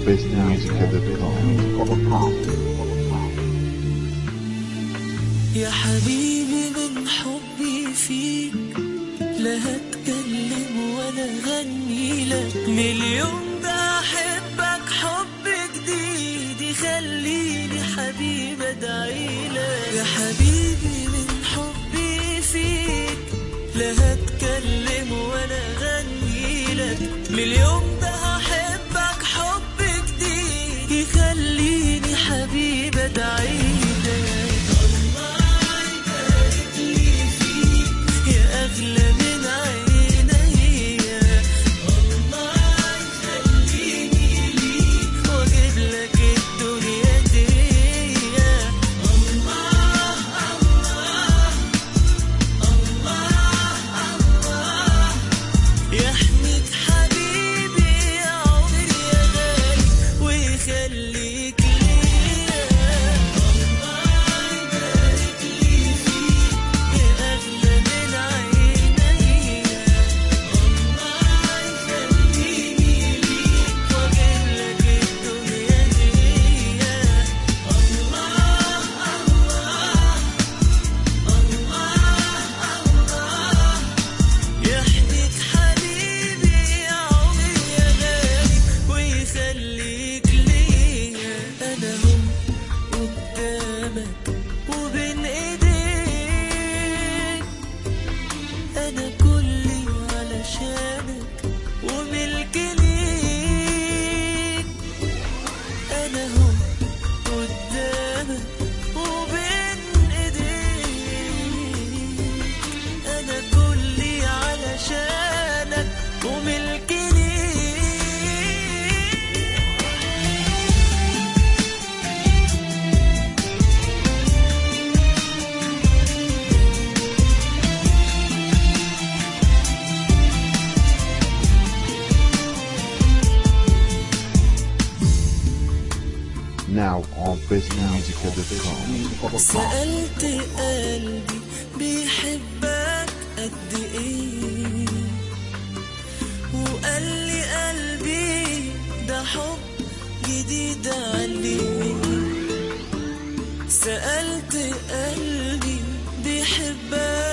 bestmusic.com. يا حبيبي من حبي فيك لا هتكلم ولا غني لك مليون ده احبك حب جديد يخليني حبيبي ادعي لك يا حبيبي من حبي فيك لا هتكلم ولا غني لك مليون ده احبك حب جديد يخليني حبيبي ادعي لك أغلى من عينيا الله يخليني ليك وأجيب لك الدنيا دي الله الله الله الله يحميك حبيبي يا عمري يا غالي ويخليك ليا الله يبارك لي فيك يا أغلى من وبين ايديك انا كلي علشانك وملك ليك انا هم قدامك وبين ايديك انا كلي علشانك وملك ليك Now on bestmusic.com. سألت قلبي بيحبك قد ايه وقال لي قلبي ده حب جديد عليه سألت قلبي بيحبك